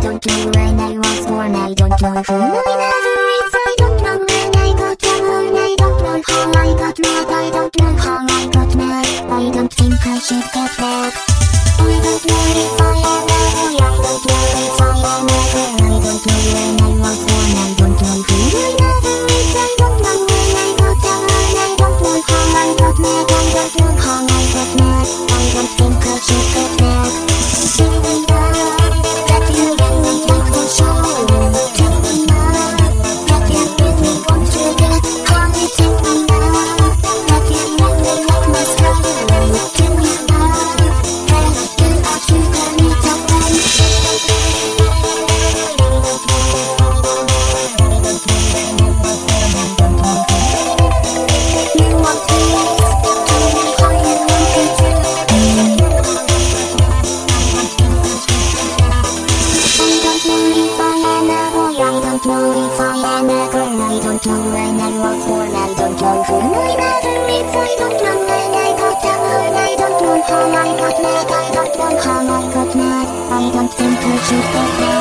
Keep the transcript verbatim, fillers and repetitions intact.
don't know when I was born, I don't know who my mother is, I don't know when I got born, I don't know how I got mad, I don't know how I got mad, I don't think I should get mad. I don't know if I am a boy, I don't know if I am a girl, I don't know when I was born, I don't know who my mother is, I don't know when I got born, I don't know how I got mad, I don't know how I got mad, I don't think I should get mad. Tell me now that you really like the show, tell me now that you really want to get high, tell me now that you really like my style, tell me now that you are sugar me down. You want this, tell me how you want it. I don't know if I am a girl, I don't know when I was born, I don't know who my mother is, I don't know when I got born, I don't know how I got mad, I don't know how I got mad, I don't think I should get mad.